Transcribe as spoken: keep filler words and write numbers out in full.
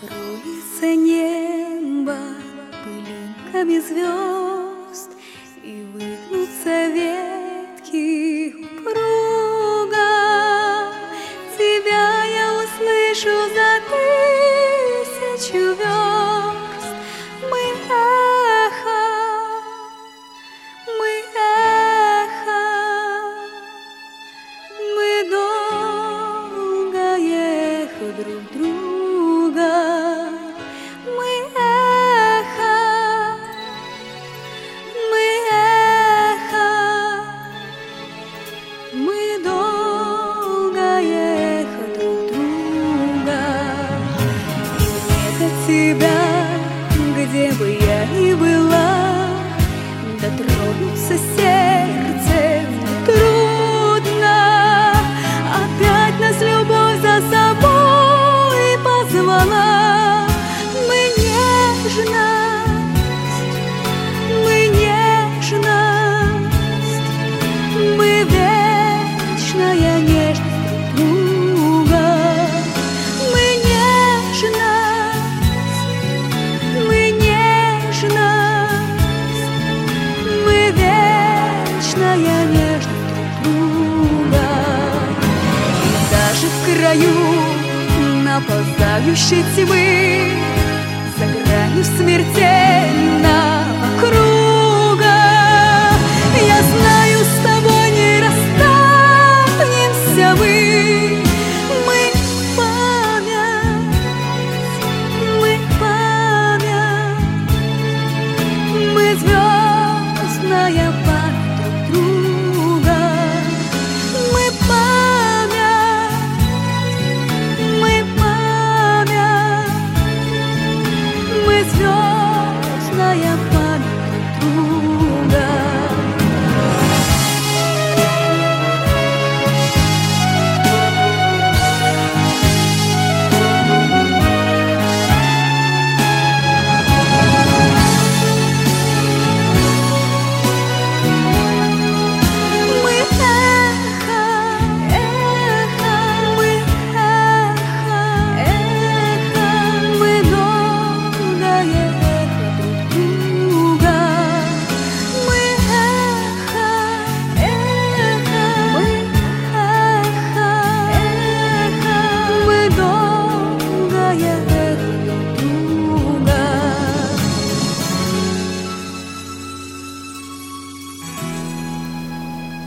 Покроется небо пылинками звезд, и выгнутся ветки упруга. Тебя я услышу за тысячу верст. Мы эхо, мы эхо, мы долгое эхо друг друга. Тебя, где бы я ни была, дотронуться сердцем трудно. Опять нас любовь за собой позвала. Мы нежность, мы нежность, мы вечная нежность друг друга. Мы нежность, вечная нежность друг друга. И даже в краю наползающей тьмы, за гранью смертельной